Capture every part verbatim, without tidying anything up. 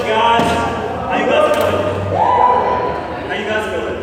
guys? How you guys feeling? How you guys feeling?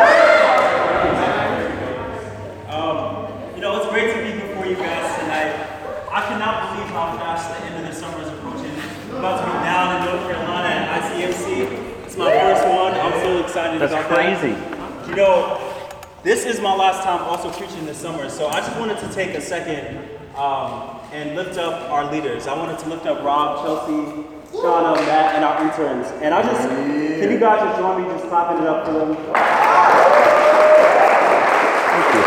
Um, you know, it's great to be before you guys tonight. I cannot believe how fast the end of the summer is approaching. I'm about to be down in North Carolina at I C M C. It's my first one. I'm so excited That's about crazy. that. You know, this is my last time also preaching this summer, so I just wanted to take a second um, and lift up our leaders. I wanted to lift up Rob, Chelsea, Shauna, Matt, and our interns. And I just, can you guys just join me just clapping it up for them? Thank you.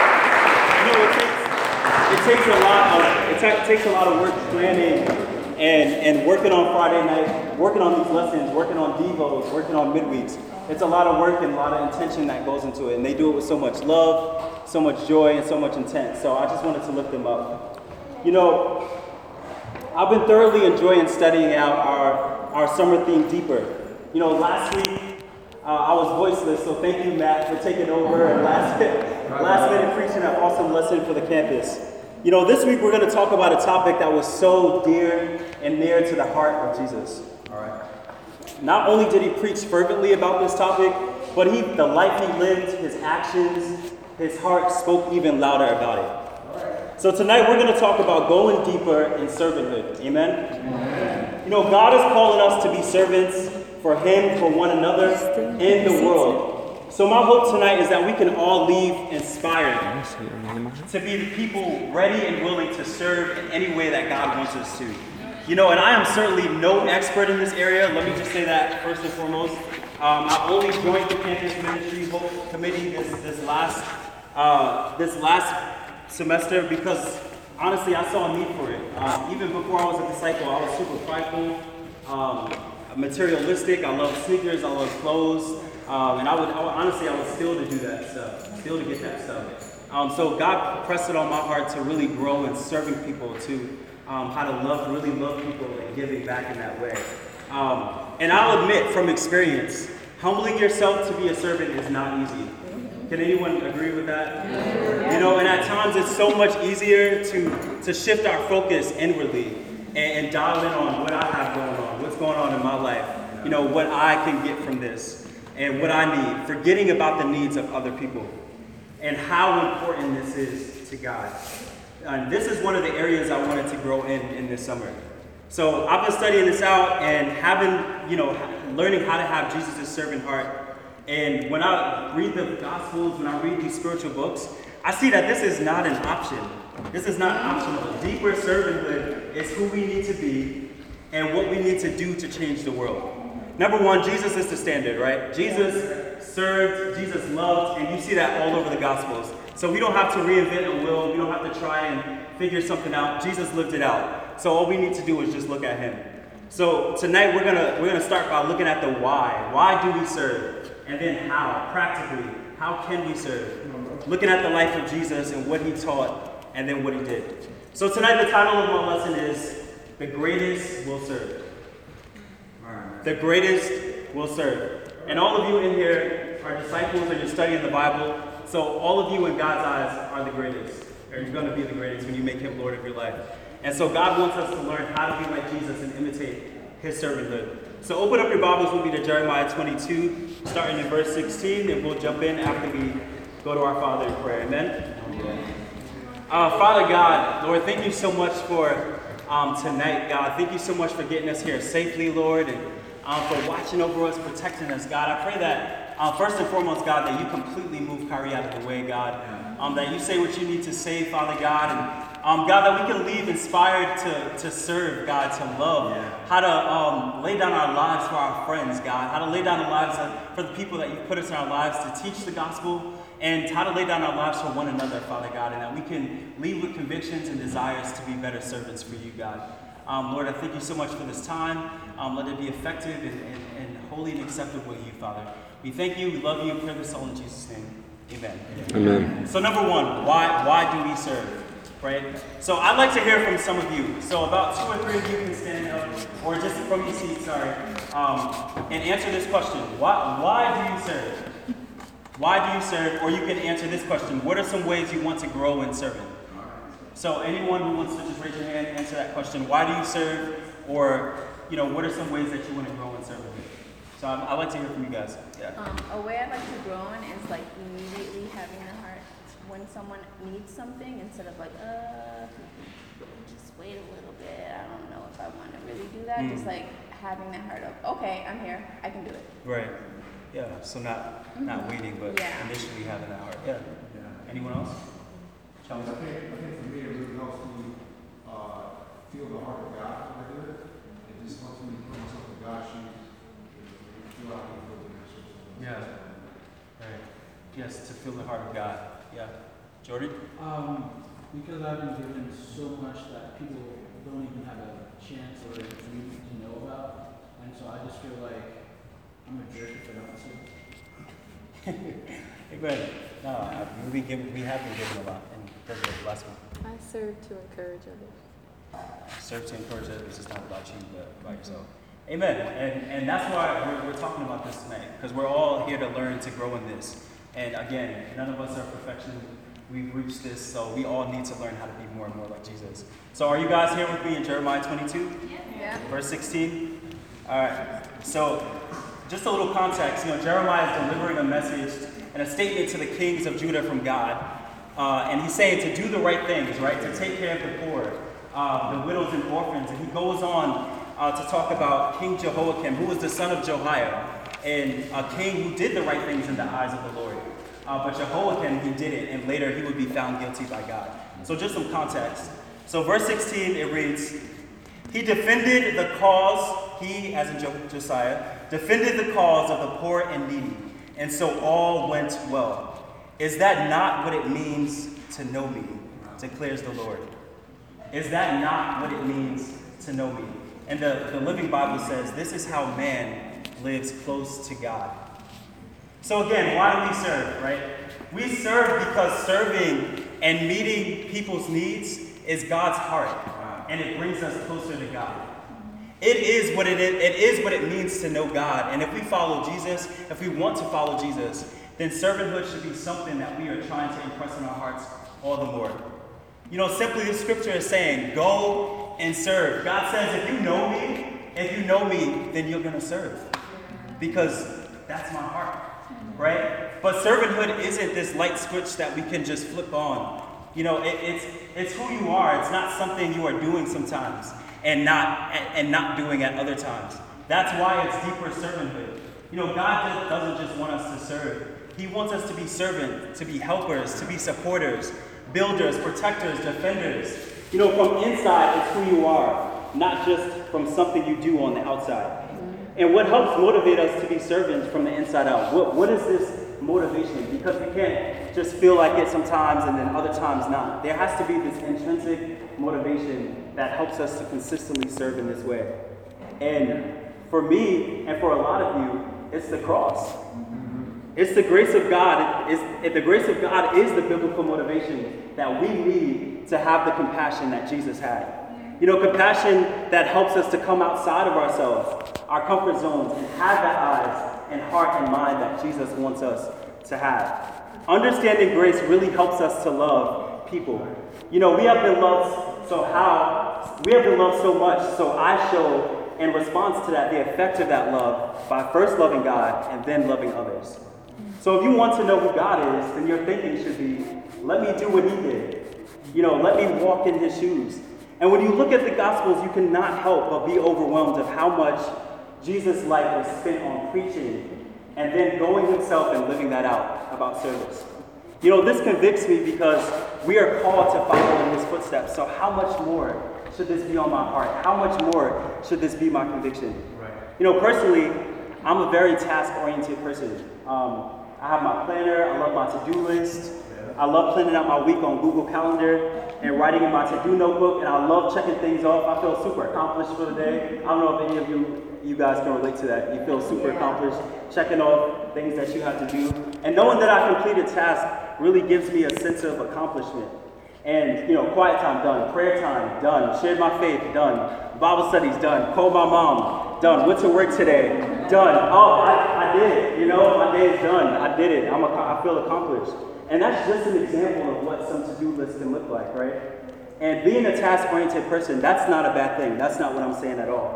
You know, it takes, it takes a lot of, it ta- takes a lot of work planning and, and working on Friday night, working on these lessons, working on devos, working on midweeks. It's a lot of work and a lot of intention that goes into it. And they do it with so much love, so much joy, and so much intent. So I just wanted to lift them up. You know, I've been thoroughly enjoying studying out our, our summer theme deeper. You know, last week uh, I was voiceless, so thank you, Matt, for taking over and last minute, last minute preaching an awesome lesson for the campus. You know, this week we're going to talk about a topic that was so dear and near to the heart of Jesus. All right. Not only did he preach fervently about this topic, but he, the life he lived, his actions, his heart spoke even louder about it. So tonight we're going to talk about going deeper in servanthood. Amen? Amen? You know, God is calling us to be servants for him, for one another, and the world. So my hope tonight is that we can all leave inspired to be the people ready and willing to serve in any way that God wants us to. You know, and I am certainly no expert in this area. Let me just say that first and foremost. Um, I only joined the campus ministry committee this this last uh, this last semester because honestly I saw a need for it. Um, even before I was a disciple, I was super prideful, um, materialistic. I love sneakers, I love clothes, um, and I would, I would honestly I would steal to do that stuff, steal to get that stuff. Um, so God pressed it on my heart to really grow in serving people, to Um, how to love, really love people and giving back in that way. Um, and I'll admit from experience, humbling yourself to be a servant is not easy. Can anyone agree with that? You know, and at times it's so much easier to, to shift our focus inwardly and, and dial in on what I have going on, what's going on in my life, you know, what I can get from this and what I need, forgetting about the needs of other people and how important this is to God. And this is one of the areas I wanted to grow in in this summer. So I've been studying this out and having, you know, learning how to have Jesus' servant heart. And when I read the Gospels, when I read these spiritual books, I see that this is not an option. This is not optional. Deeper servanthood is who we need to be and what we need to do to change the world. Number one, Jesus is the standard, right? Jesus served, Jesus loved, and you see that all over the Gospels. So we don't have to reinvent a wheel. We don't have to try and figure something out. Jesus lived it out. So all we need to do is just look at him. So tonight we're gonna we're gonna start by looking at the why. Why do we serve? And then how, practically, how can we serve? Looking at the life of Jesus and what he taught and then what he did. So tonight the title of my lesson is The Greatest Will Serve. The greatest will serve. And all of you in here are disciples and you're studying the Bible. So all of you in God's eyes are the greatest, or you're going to be the greatest when you make him Lord of your life. And so God wants us to learn how to be like Jesus and imitate his servanthood. So open up your Bibles with me to Jeremiah twenty-two, starting in verse sixteen, and we'll jump in after we go to our Father in prayer. Amen? Uh, Father God, Lord, thank you so much for um, tonight, God. Thank you so much for getting us here safely, Lord, and um, for watching over us, protecting us, God. I pray that Uh, first and foremost, God, that you completely move Kyrie out of the way, God. Um, that you say what you need to say, Father God. And um, God, that we can leave inspired to, to serve, God, to love. Yeah. How to um, lay down our lives for our friends, God. How to lay down our lives for the people that you've put us in our lives to teach the gospel. And how to lay down our lives for one another, Father God. And that we can leave with convictions and desires to be better servants for you, God. Um, Lord, I thank you so much for this time. Um, let it be effective and, and, and holy and acceptable to you, Father. We thank you, we love you, pray this all in Jesus' name. Amen. Amen. So number one, why why do we serve? Right? So I'd like to hear from some of you. So about two or three of you can stand up, or just from your seat, sorry, um, and answer this question. Why why do you serve? Why do you serve? Or you can answer this question. What are some ways you want to grow in serving? So anyone who wants to just raise your hand, answer that question. Why do you serve? Or you know, what are some ways that you want to grow in servanthood? So I, I'd like to hear from you guys. Yeah. Um, a way I'd like to grow in is like immediately having the heart when someone needs something instead of like, uh, just wait a little bit. I don't know if I want to really do that. Mm. Just like having the heart of, okay, I'm here. I can do it. Right. Yeah. So not mm-hmm. not waiting, but yeah. initially having that heart. Yeah. yeah. Anyone else? I think, I think for me it really helps me uh, feel the heart of God when I do it. It just helps me put myself in God's shoes and feel how He feels in that shoes. Yeah. Right. Yes, to feel the heart of God. Yeah. Jordan? Um, because I've been given so much that people don't even have a chance or a dream to know about, and so I just feel like I'm a jerk if I don't serve. Amen. No, I- we given, we have been given a lot, and that's the last one. I serve to encourage others. Serve to encourage others. It's not about you, but about yourself. Amen. And and that's why we're, we're talking about this tonight, because we're all here to learn to grow in this. And again, none of us are perfection. We've reached this, so we all need to learn how to be more and more like Jesus. So are you guys here with me in Jeremiah twenty-two? Yeah. Verse sixteen? All right. So just a little context. You know, Jeremiah is delivering a message and a statement to the kings of Judah from God. Uh, and he's saying to do the right things, right? To take care of the poor, uh, the widows and orphans. And he goes on uh, to talk about King Jehoiakim, who was the son of Jehoiah, and a king who did the right things in the eyes of the Lord. Uh, but Jehoiakim, he didn't, and later he would be found guilty by God. So just some context. So verse sixteen, it reads, he defended the cause, he, as in Jo- Josiah, defended the cause of the poor and needy, and so all went well. Is that not what it means to know me, declares the Lord? Is that not what it means to know me? And the, the Living Bible says, this is how man lives close to God. So again, why do we serve, right? We serve because serving and meeting people's needs is God's heart, and it brings us closer to God. It is what it is, it is what it means to know God. And if we follow Jesus, if we want to follow Jesus, then servanthood should be something that we are trying to impress in our hearts all the more. You know, simply the scripture is saying, go and serve. God says, if you know me, if you know me, then you're going to serve. Because that's my heart. Right? But servanthood isn't this light switch that we can just flip on. You know, it, it's it's who you are. It's not something you are doing sometimes and not and, and not doing at other times. That's why it's deeper servanthood. You know, God just doesn't just want us to serve. He wants us to be servants, to be helpers, to be supporters, builders, protectors, defenders. You know, from inside, it's who you are, not just from something you do on the outside. And what helps motivate us to be servants from the inside out? What, what is this motivation? Because we can't just feel like it sometimes and then other times not. There has to be this intrinsic motivation that helps us to consistently serve in this way. And for me, and for a lot of you, it's the cross. It's the grace of God. It's, the grace of God is the biblical motivation that we need to have the compassion that Jesus had. You know, compassion that helps us to come outside of ourselves, our comfort zones, and have that eyes and heart and mind that Jesus wants us to have. Understanding grace really helps us to love people. You know, we have been loved, so how? We have been loved so much, so I show in response to that the effect of that love by first loving God and then loving others. So if you want to know who God is, then your thinking should be, let me do what he did. You know, let me walk in his shoes. And when you look at the Gospels, you cannot help but be overwhelmed of how much Jesus' life was spent on preaching and then going himself and living that out about service. You know, this convicts me because we are called to follow in his footsteps. So how much more should this be on my heart? How much more should this be my conviction? Right. You know, personally, I'm a very task-oriented person. Um, I have my planner. I love my to-do list. I love planning out my week on Google Calendar and writing in my to-do notebook, and I love checking things off. I feel super accomplished for the day. I don't know if any of you you guys can relate to that. You feel super Yeah. accomplished, checking off things that you have to do. And knowing that I completed tasks really gives me a sense of accomplishment. And, you know, quiet time, done. Prayer time, done. Shared my faith, done. Bible studies, done. Called my mom, done. Went to work today, done. Oh, I, I did it. You know, my day is done. I did it. I'm a, I feel accomplished. And that's just an example of what some to-do lists can look like, right? And being a task-oriented person, that's not a bad thing. That's not what I'm saying at all.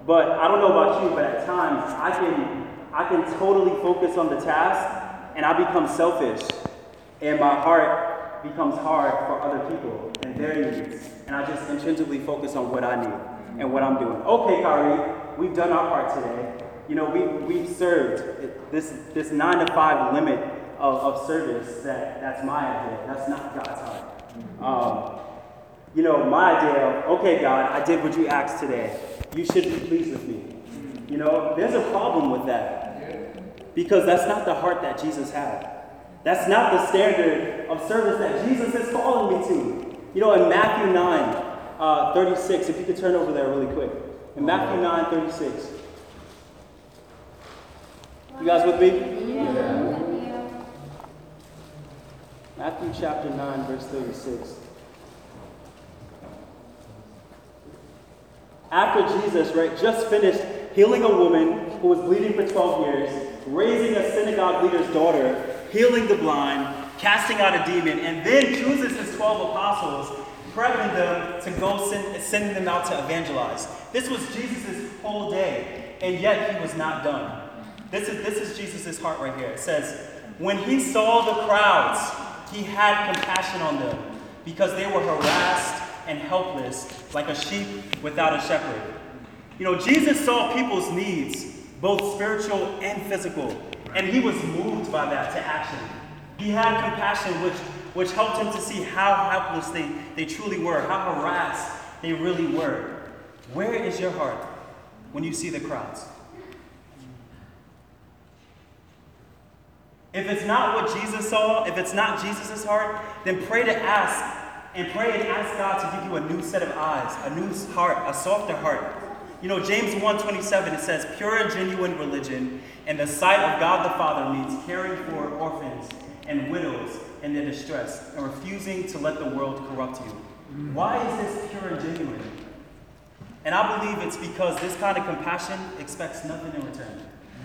But I don't know about you, but at times I can I can totally focus on the task and I become selfish and my heart becomes hard for other people and their needs. And I just intrinsically focus on what I need and what I'm doing. Okay, Kyrie, we've done our part today. You know, we, we've served this, this nine to five limit of, of service. That, that's my idea. That's not God's heart. Um, you know, my idea of, okay, God, I did what you asked today. You should be pleased with me. You know, there's a problem with that. Because that's not the heart that Jesus had. That's not the standard of service that Jesus is calling me to. You know, in Matthew nine, uh, thirty-six, if you could turn over there really quick. In Matthew nine, thirty-six. You guys with me? Yeah. Matthew chapter nine, verse thirty-six. After Jesus, right, just finished healing a woman who was bleeding for twelve years, raising a synagogue leader's daughter, healing the blind, casting out a demon, and then chooses his twelve apostles, prepping them to go send, sending them out to evangelize. This was Jesus' whole day, and yet he was not done. This is, this is Jesus' heart right here. It says, when he saw the crowds, he had compassion on them because they were harassed and helpless like a sheep without a shepherd. You know, Jesus saw people's needs, both spiritual and physical, and he was moved by that to action. He had compassion, which, which helped him to see how helpless they, they truly were, how harassed they really were. Where is your heart when you see the crowds? If it's not what Jesus saw, if it's not Jesus' heart, then pray to ask, and pray and ask God to give you a new set of eyes, a new heart, a softer heart. You know, James one twenty-seven, it says, pure and genuine religion in the sight of God the Father means caring for orphans and widows in their distress and refusing to let the world corrupt you. Why is this pure and genuine? And I believe it's because this kind of compassion expects nothing in return.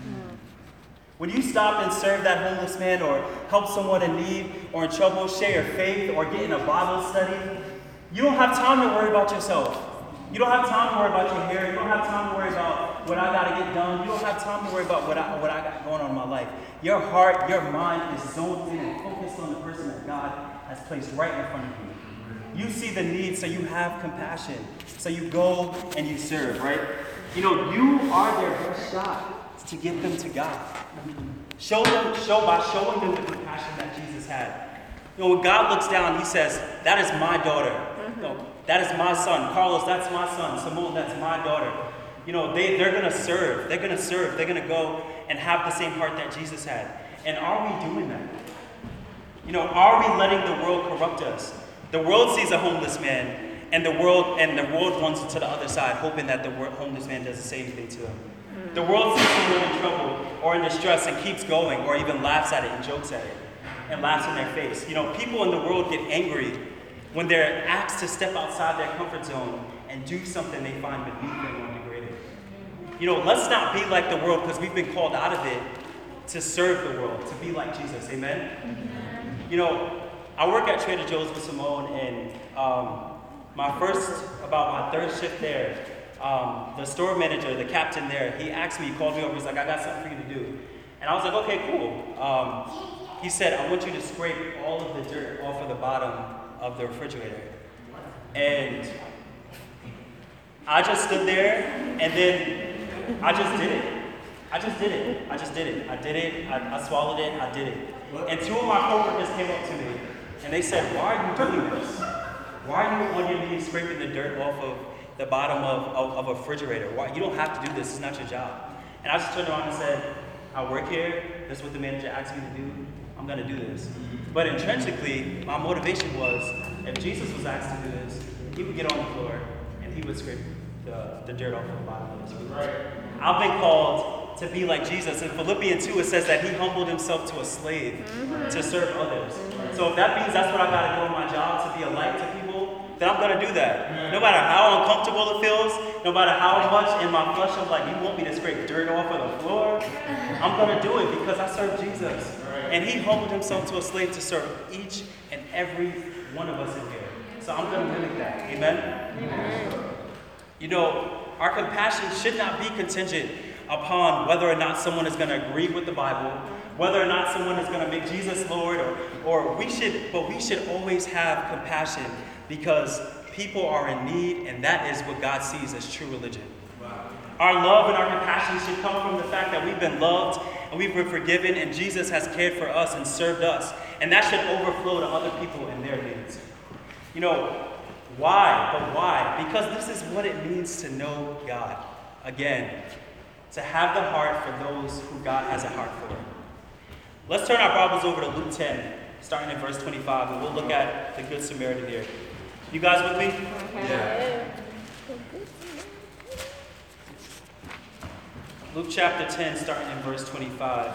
When you stop and serve that homeless man or help someone in need or in trouble, share your faith or get in a Bible study, you don't have time to worry about yourself. You don't have time to worry about your hair. You don't have time to worry about what I got to get done. You don't have time to worry about what I, what I got going on in my life. Your heart, your mind is zoned in and focused on the person that God has placed right in front of you. You see the need, so you have compassion. So you go and you serve, right? You know, you are their best shot to get them to God. Show them, show by showing them the compassion that Jesus had. You know, when God looks down, he says, that is my daughter. Mm-hmm. You know, that is my son. Carlos, that's my son. Simone, that's my daughter. You know, they, they're going to serve. They're going to serve. They're going to go and have the same heart that Jesus had. And are we doing that? You know, are we letting the world corrupt us? The world sees a homeless man, and the world and the world runs to the other side, hoping that the homeless man doesn't say anything to them. The world sees someone in trouble or in distress and keeps going, or even laughs at it and jokes at it and laughs in their face. You know, people in the world get angry when they're asked to step outside their comfort zone and do something they find beneath them or degrading. You know, let's not be like the world, because we've been called out of it to serve the world, to be like Jesus. Amen? Mm-hmm. You know, I work at Trader Joe's with Simone, and um, my first, about my third shift there, um, the store manager, the captain there, he asked me, he called me over, he's like, I got something for you to do. And I was like, okay, cool. Um, he said, I want you to scrape all of the dirt off of the bottom of the refrigerator. And I just stood there, and then I just did it. I just did it. I just did it. I did it. I, I swallowed it. I did it. And two of my coworkers came up to me, and they said, why are you doing this? Why are you on your knees scraping the dirt off of the bottom of, of, of a refrigerator? Why? You don't have to do this. It's not your job. And I just turned around and said, I work here. This is what the manager asked me to do. I'm going to do this. But intrinsically, my motivation was, if Jesus was asked to do this, he would get on the floor and he would scrape the, the dirt off of the bottom of his refrigerator. I've been called to be like Jesus. In Philippians two, it says that he humbled himself to a slave mm-hmm. to serve others. Mm-hmm. So if that means that's what I got to do in my job, to be a light to people, then I'm going to do that. Mm-hmm. No matter how uncomfortable it feels, no matter how much in my flesh I'm like, you want me to scrape dirt off of the floor? I'm going to do it because I serve Jesus. And he humbled himself to a slave to serve each and every one of us in here. So I'm going to mimic that. Amen? Amen. You know, our compassion should not be contingent upon whether or not someone is going to agree with the Bible, whether or not someone is going to make Jesus Lord, or, or we should, but we should always have compassion because people are in need, and that is what God sees as true religion. Our love and our compassion should come from the fact that we've been loved and we've been forgiven, and Jesus has cared for us and served us. And that should overflow to other people and their needs. You know, why? But why? Because this is what it means to know God. Again, to have the heart for those who God has a heart for. Let's turn our Bibles over to Luke ten, starting in verse twenty-five, and we'll look at the Good Samaritan here. You guys with me? Yeah. Luke chapter ten, starting in verse twenty-five.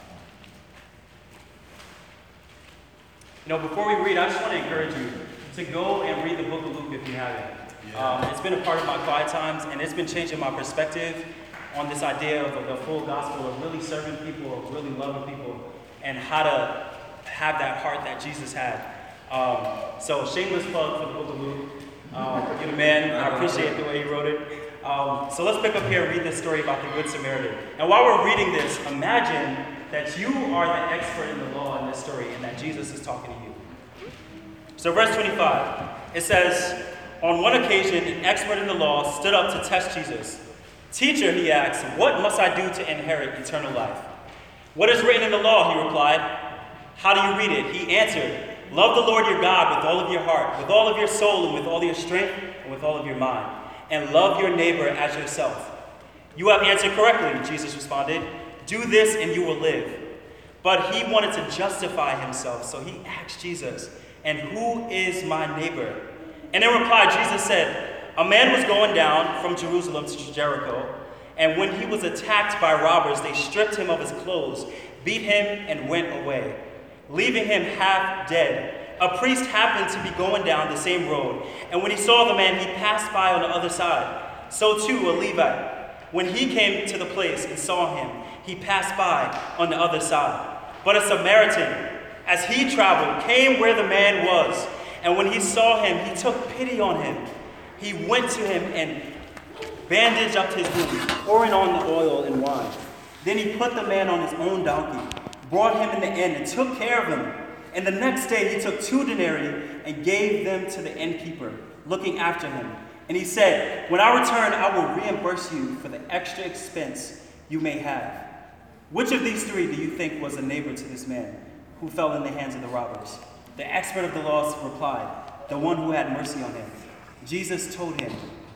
You know, before we read, I just want to encourage you to go and read the book of Luke if you haven't. Um, it's been a part of my quiet times, and it's been changing my perspective on this idea of the full gospel, of really serving people, of really loving people, and how to have that heart that Jesus had. Um, so, shameless plug for the book of Luke. Um, you're the man. I appreciate the way you wrote it. Um, so let's pick up here and read this story about the Good Samaritan. And while we're reading this, imagine that you are the expert in the law in this story and that Jesus is talking to you. So verse twenty-five, it says, on one occasion, an expert in the law stood up to test Jesus. Teacher, he asked, what must I do to inherit eternal life? What is written in the law, he replied. How do you read it? He answered, love the Lord your God with all of your heart, with all of your soul, and with all your strength, and with all of your mind. And love your neighbor as yourself. You have answered correctly, Jesus responded. Do this and you will live. But he wanted to justify himself, so he asked Jesus, and who is my neighbor? And in reply, Jesus said, a man was going down from Jerusalem to Jericho, and when he was attacked by robbers, they stripped him of his clothes, beat him, and went away, leaving him half dead. A priest happened to be going down the same road, and when he saw the man, he passed by on the other side. So too a Levite. When he came to the place and saw him, he passed by on the other side. But a Samaritan, as he traveled, came where the man was, and when he saw him, he took pity on him. He went to him and bandaged up his wound, pouring on the oil and wine. Then he put the man on his own donkey, brought him in the inn, and took care of him. And the next day he took two denarii and gave them to the innkeeper, looking after him. And he said, when I return, I will reimburse you for the extra expense you may have. Which of these three do you think was a neighbor to this man who fell in the hands of the robbers? The expert of the law replied, the one who had mercy on him. Jesus told him,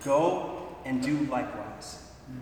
go and do likewise.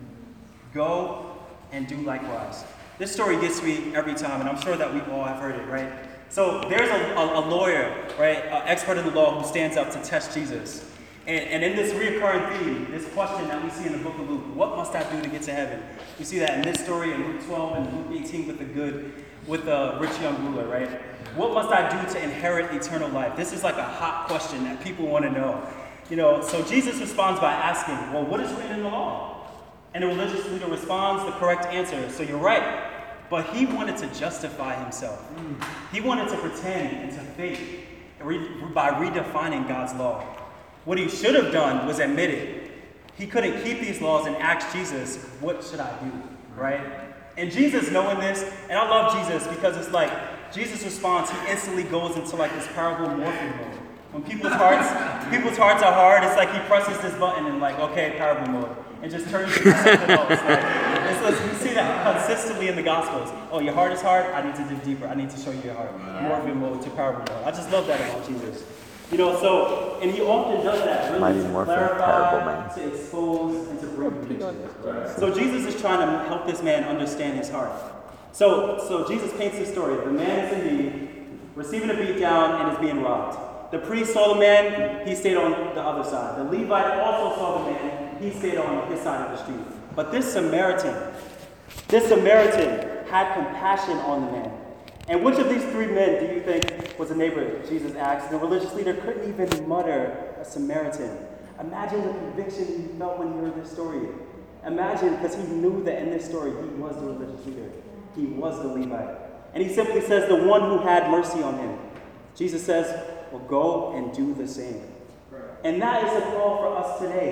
Go and do likewise. This story gets me every time, and I'm sure that we all have heard it, right? So there's a, a, a lawyer, right, an expert in the law who stands up to test Jesus. And, and in this recurring theme, this question that we see in the book of Luke, what must I do to get to heaven? We see that in this story in Luke twelve and Luke eighteen with the good, with the rich young ruler, right? What must I do to inherit eternal life? This is like a hot question that people want to know. You know, so Jesus responds by asking, well, what is written in the law? And the religious leader responds the correct answer. So you're right. But he wanted to justify himself. He wanted to pretend and to fake by redefining God's law. What he should have done was admit it. He couldn't keep these laws and ask Jesus, what should I do, right? And Jesus knowing this, and I love Jesus because it's like, Jesus' response, he instantly goes into like this parable morphing mode. When people's hearts, people's hearts are hard, it's like he presses this button and like, okay, parable mode, and just turns into something else. Like, it's like, we see that consistently in the Gospels. Oh, your heart is hard? I need to dig deeper. I need to show you your heart. Morphing mode to parable mode. I just love that about Jesus. You know, so, and he often does that, really, Mighty to Morphin, clarify, Parable Man. to expose, and to bring conviction. So Jesus is trying to help this man understand his heart. So, so Jesus paints this story. The man is in need, receiving a beat down, and is being robbed. The priest saw the man, he stayed on the other side. The Levite also saw the man, he stayed on his side of the street. But this Samaritan, this Samaritan had compassion on the man. And which of these three men do you think was a neighbor? Jesus asked. The religious leader couldn't even mutter a Samaritan. Imagine the conviction he felt when he heard this story. Imagine, because he knew that in this story he was the religious leader. He was the Levite. And he simply says, the one who had mercy on him. Jesus says, well, go and do the same. And that is a call for us today.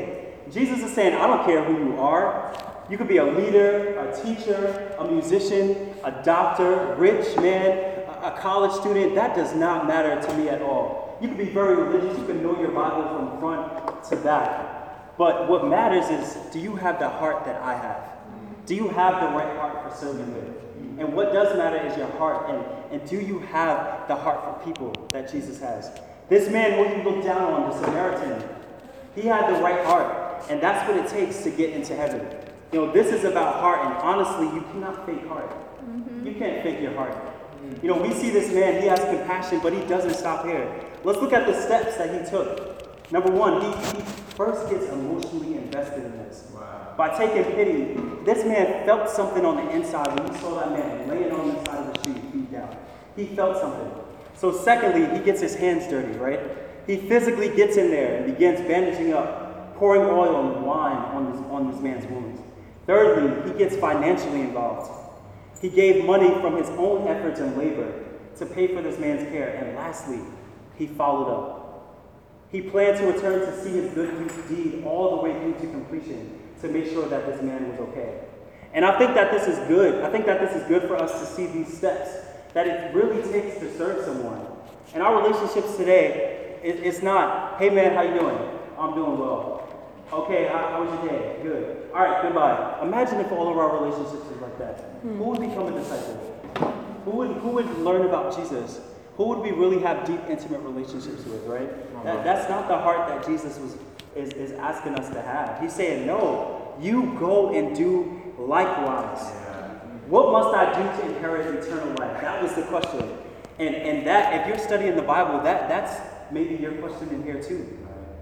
Jesus is saying, I don't care who you are. You could be a leader, a teacher, a musician, a doctor, rich man, a college student. That does not matter to me at all. You can be very religious. You can know your Bible from front to back. But what matters is, do you have the heart that I have? Do you have the right heart for serving with? And what does matter is your heart. And, and do you have the heart for people that Jesus has? This man, when you look down on, the Samaritan, he had the right heart. And that's what it takes to get into heaven. You know, this is about heart. And honestly, you cannot fake heart. Mm-hmm. You can't fake your heart. You know, we see this man, he has compassion, but he doesn't stop here. Let's look at the steps that he took. Number one, he, he first gets emotionally invested in this. Wow. By taking pity, this man felt something on the inside when he saw that man laying on the side of the street, feet down. He felt something. So secondly, he gets his hands dirty, right? He physically gets in there and begins bandaging up, pouring oil and wine on this, on this man's wounds. Thirdly, he gets financially involved. He gave money from his own efforts and labor to pay for this man's care. And lastly, he followed up. He planned to return to see his good deed all the way through to completion to make sure that this man was okay. And I think that this is good. I think that this is good for us to see these steps that it really takes to serve someone. In our relationships today, it, it's not, hey man, how you doing? I'm doing well. Okay, how, how was your day? Good. All right, goodbye. Imagine if all of our relationships were like that. Mm. Who would become a disciple? Who would who would learn about Jesus? Who would we really have deep, intimate relationships with, right? That, that's not the heart that Jesus was is, is asking us to have. He's saying, no, you go and do likewise. Yeah. What must I do to inherit eternal life? That was the question. And and that, if you're studying the Bible, that that's maybe your question in here too.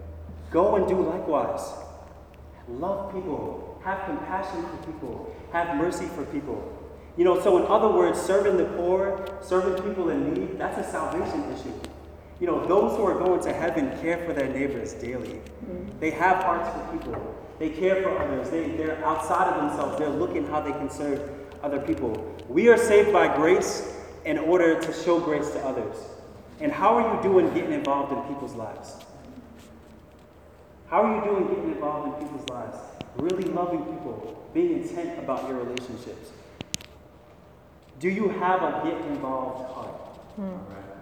Go and do likewise. Love people. Have compassion for people. Have mercy for people. You know, so in other words, serving the poor, serving people in need, that's a salvation issue. You know, those who are going to heaven care for their neighbors daily. Mm-hmm. They have hearts for people. They care for others. They, they're outside of themselves. They're looking how they can serve other people. We are saved by grace in order to show grace to others. And how are you doing getting involved in people's lives? How are you doing getting involved in people's lives? Really loving people, being intent about your relationships. Do you have a get involved heart? Hmm.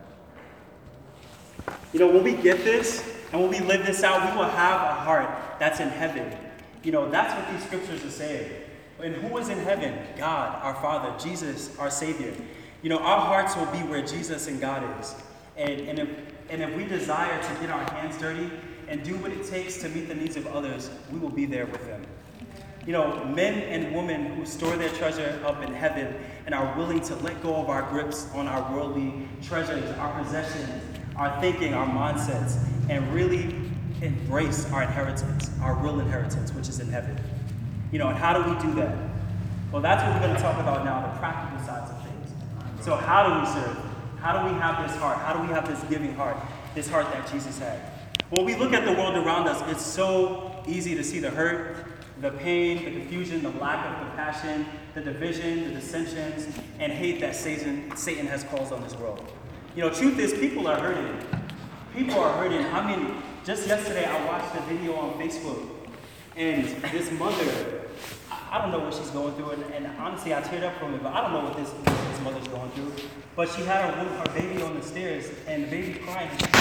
You know, when we get this and when we live this out, we will have a heart that's in heaven. You know, that's what these scriptures are saying. And who is in heaven? God, our Father, Jesus, our Savior. You know, our hearts will be where Jesus and God is. And, and, if, and if we desire to get our hands dirty and do what it takes to meet the needs of others, we will be there with them. You know, men and women who store their treasure up in heaven and are willing to let go of our grips on our worldly treasures, our possessions, our thinking, our mindsets, and really embrace our inheritance, our real inheritance, which is in heaven. You know, and how do we do that? Well, that's what we're going to talk about now, the practical sides of things. So how do we serve? How do we have this heart? How do we have this giving heart, this heart that Jesus had? When we look at the world around us, it's so easy to see the hurt, the pain, the confusion, the lack of compassion, the division, the dissensions, and hate that Satan, Satan has caused on this world. You know, truth is, people are hurting. People are hurting. I mean, just yesterday I watched a video on Facebook, and this mother, I, I don't know what she's going through, and, and honestly, I teared up from it, but I don't know what this, this mother's going through. But she had her, her baby on the stairs, and the baby crying. And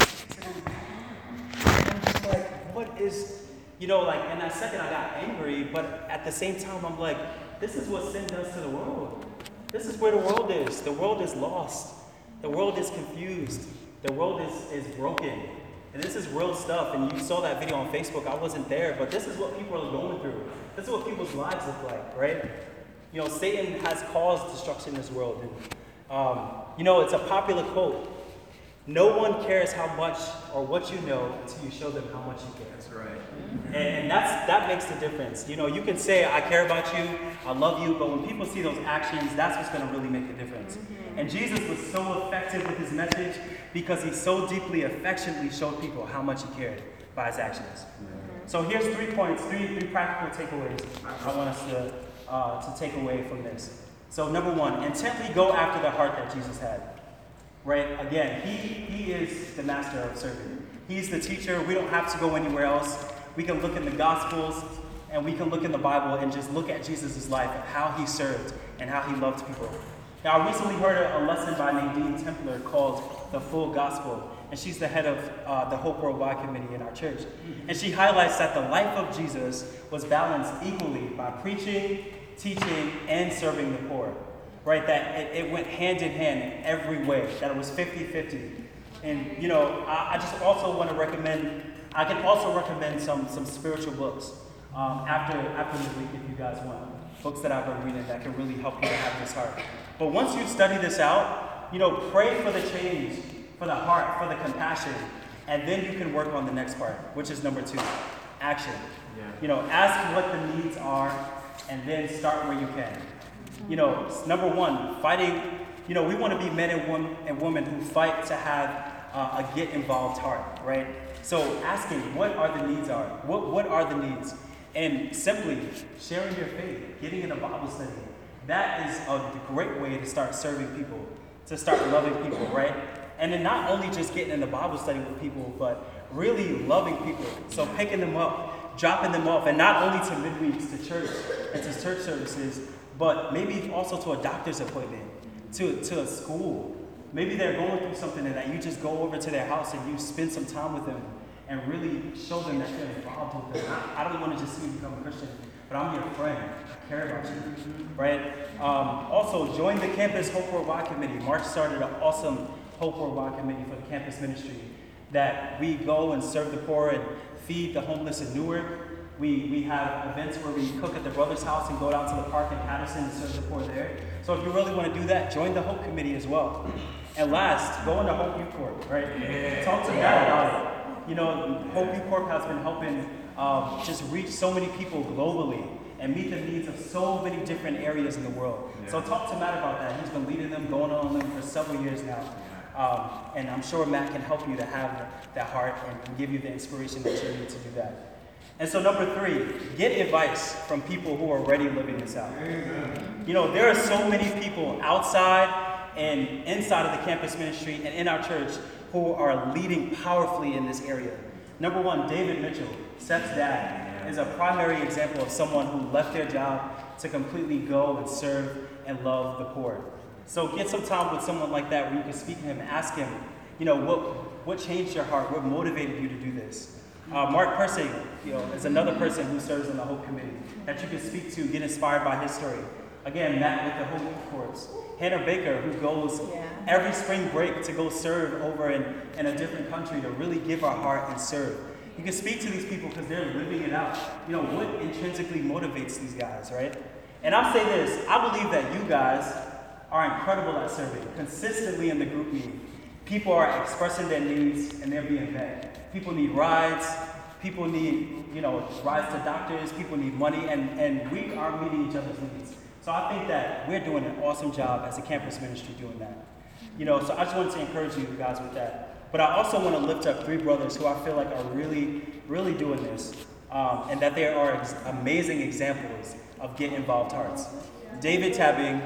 I'm just like, what is... You know, like, in that second I got angry, but at the same time, I'm like, this is what sin does to the world. This is where the world is. The world is lost. The world is confused. The world is, is broken. And this is real stuff. And you saw that video on Facebook. I wasn't there, but this is what people are going through. This is what people's lives look like, right? You know, Satan has caused destruction in this world. And, um, you know, it's a popular quote. No one cares how much or what you know until you show them how much you care. That's right. And, and that's that makes the difference. You know, you can say, I care about you, I love you, but when people see those actions, that's what's going to really make the difference. Mm-hmm. And Jesus was so effective with his message because he so deeply, affectionately showed people how much he cared by his actions. Mm-hmm. So here's three points, three, three practical takeaways I want us to, uh, to take away from this. So number one, intently go after the heart that Jesus had. Right? Again, he, he is the master of serving. He's the teacher. We don't have to go anywhere else. we can look in the Gospels, and we can look in the Bible and just look at Jesus' life and how he served and how he loved people. Now, I recently heard a, a lesson by Nadine Templer called The Full Gospel, and she's the head of uh, the Hope Worldwide Committee in our church. And she highlights that the life of Jesus was balanced equally by preaching, teaching, and serving the poor, right? That it, it went hand in hand in every way, that it was fifty-fifty. And, you know, I, I just also want to recommend, I can also recommend some, some spiritual books um, after, after the week if you guys want. Books that I've been reading that can really help you to have this heart. But once you study this out, you know, pray for the change, for the heart, for the compassion, and then you can work on the next part, which is number two, action. Yeah. You know, ask what the needs are, and then start where you can. You know, number one, fighting, you know, we want to be men and women, and women who fight to have uh, a get-involved heart, right? So asking what are the needs are, what, what are the needs? And simply sharing your faith, getting in a Bible study. That is a great way to start serving people, to start loving people, right? And then not only just getting in the Bible study with people, but really loving people. So picking them up, dropping them off, and not only to midweeks, to church, and to church services, but maybe also to a doctor's appointment, to, to a school. Maybe they're going through something and that you just go over to their house and you spend some time with them and really show them that you're involved with them. I don't want to just see you become a Christian, but I'm your friend. I care about you, right? Um, also, join the Campus Hope Worldwide Committee. Mark started an awesome Hope Worldwide Committee for the campus ministry that we go and serve the poor and feed the homeless in Newark. We, we have events where we cook at the Brothers House and go down to the park in Patterson and serve the poor there. So if you really want to do that, join the Hope Committee as well. And last, go into Hope Youth Corp, right? Yeah. Talk to Matt about it. You know, Hope Youth Corp has been helping um, just reach so many people globally and meet the needs of so many different areas in the world. Yeah. So talk to Matt about that. He's been leading them, going on them for several years now. Um, and I'm sure Matt can help you to have that heart and give you the inspiration that you need to do that. And so number three, get advice from people who are already living this out. Amen. You know, there are so many people outside and inside of the campus ministry and in our church who are leading powerfully in this area. Number one, David Mitchell, Seth's dad, is a primary example of someone who left their job to completely go and serve and love the poor. So get some time with someone like that where you can speak to him, ask him, you know, what, what changed your heart? What motivated you to do this? Uh, Mark Persing, you know, is another person who serves in the Hope Committee that you can speak to, get inspired by his story. Again, Matt with the Hope Youth Corps. Hannah Baker, who goes yeah. every spring break to go serve over in, in a different country to really give our heart and serve. You can speak to these people because they're living it out. You know, what intrinsically motivates these guys, right? And I'll say this, I believe that you guys are incredible at serving, consistently in the group meeting. People are expressing their needs and they're being met. People need rides, people need, you know, rides to doctors, people need money, and, and we are meeting each other's needs. So I think that we're doing an awesome job as a campus ministry doing that. You know, so I just wanted to encourage you guys with that. But I also want to lift up three brothers who I feel like are really, really doing this, um, and that they are ex- amazing examples of get involved hearts. David Tabbing.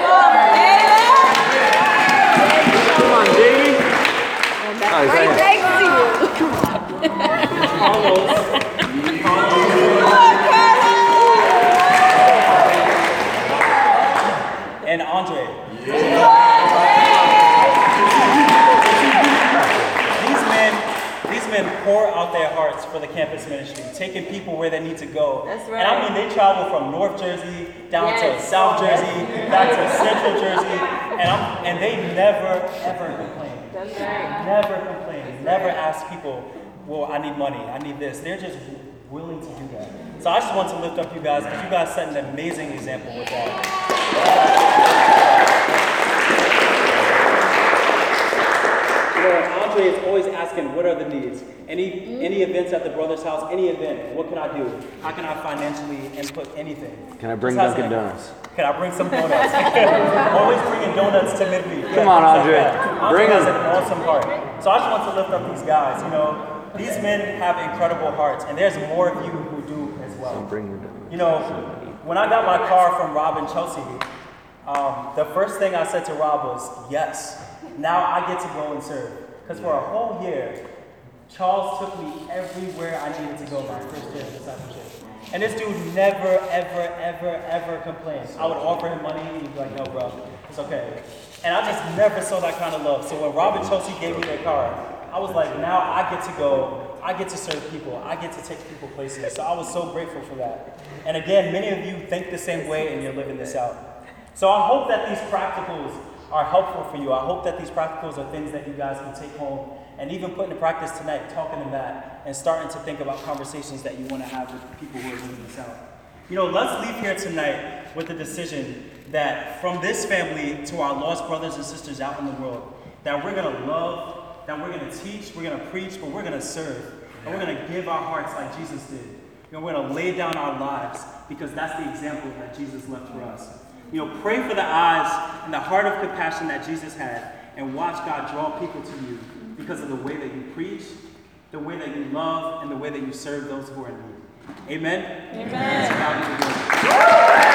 Come on, Davey. That's right next to you. Carlos. And Andre. These men, these men pour out their hearts for the campus ministry, taking people where they need to go. That's right. And I mean, they travel from North Jersey down Yes. to South Jersey, back to Central Jersey, and I'm, and they never ever complain. That's right. Never complain. Never ask people, well, I need money, I need this. They're just willing to do that. So I just want to lift up you guys, because you guys set an amazing example with that. You know, Andre is always asking, what are the needs? Any mm-hmm. any events at the Brothers House, any event, what can I do? How can I financially input anything? Can I bring Just Dunkin' asking, Donuts? Can I bring some donuts? Always bringing donuts to midweek. Come Yeah, on, things Andre. like that. Bring Andre has them. an awesome heart. So I just want to lift up these guys. You know, these men have incredible hearts, and there's more of you who do as well. So bring your donuts. You know, when I got my car from Rob and Chelsea, um, the first thing I said to Rob was, yes, now I get to go and serve. Because for a whole year, Charles took me everywhere I needed to go my first day of discipleship. And this dude never, ever, ever, ever complained. I would offer him money, and he'd be like, no, bro, it's okay. And I just never saw that kind of love. So when Rob and Chelsea gave me their car, I was like, now I get to go, I get to serve people, I get to take people places. So I was so grateful for that. And again, many of you think the same way and you're living this out. So I hope that these practicals are helpful for you. I hope that these practicals are things that you guys can take home and even put into practice tonight, talking to Matt and starting to think about conversations that you want to have with people who are living this out. You know, let's leave here tonight with the decision that from this family to our lost brothers and sisters out in the world, that we're going to love, that we're going to teach, we're going to preach, but we're going to serve. And we're going to give our hearts like Jesus did. You know, we're going to lay down our lives because that's the example that Jesus left for us. You know, pray for the eyes and the heart of compassion that Jesus had and watch God draw people to you because of the way that you preach, the way that you love, and the way that you serve those who are in need. Amen? Amen. To God be the glory.